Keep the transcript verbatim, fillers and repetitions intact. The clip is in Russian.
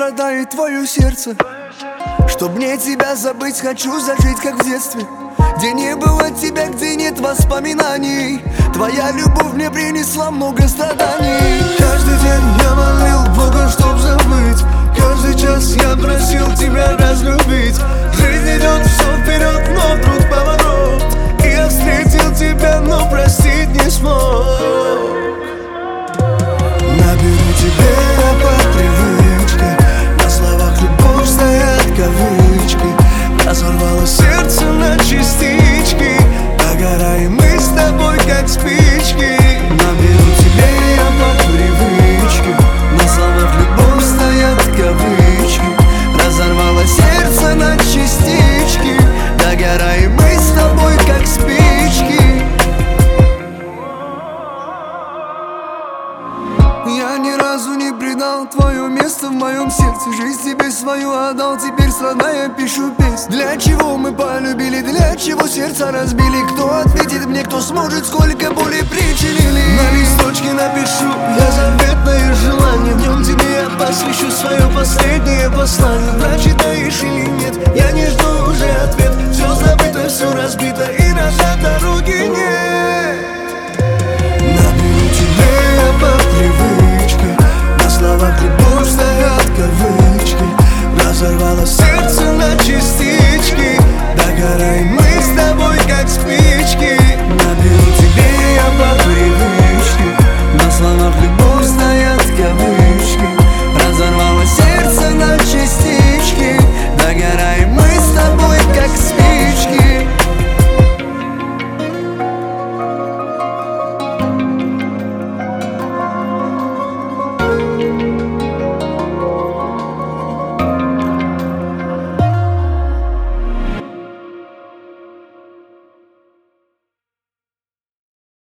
страдает твое сердце. Чтоб мне тебя забыть, хочу зажить, как в детстве, где не было тебя, где нет воспоминаний. Твоя любовь мне принесла много страданий. Каждый день я молил Бога, чтоб забыть. Каждый час я просил тебя разлюбить. Жизнь идет все вперед, но вдруг поворот, и я встретил тебя, но простить не смог. Наберу тебе по привычке, на словах любовь стоят кавычки. Разорвало сердце на частички, догораем мы с тобой, как спички. Наберу тебе я по привычке, на словах любовь стоят кавычки. Разорвало сердце на частички, догораем мы с тобой, как спички. Я ни разу не предал твое место в моем сердце. Жизнь тебе свою отдал, теперь страдая пишу песнь. Для чего мы полюбили, для чего сердца разбили? Кто ответит мне, кто сможет, сколько боли причинили? На листочке напишу я заветное желание. В нем тебе я посвящу свое последнее послание. Прочитаешь или нет, я не жду уже ответ. Все забыто, все разбито, и назад дороги нет. Наберу тебе я по привычке, на словах любви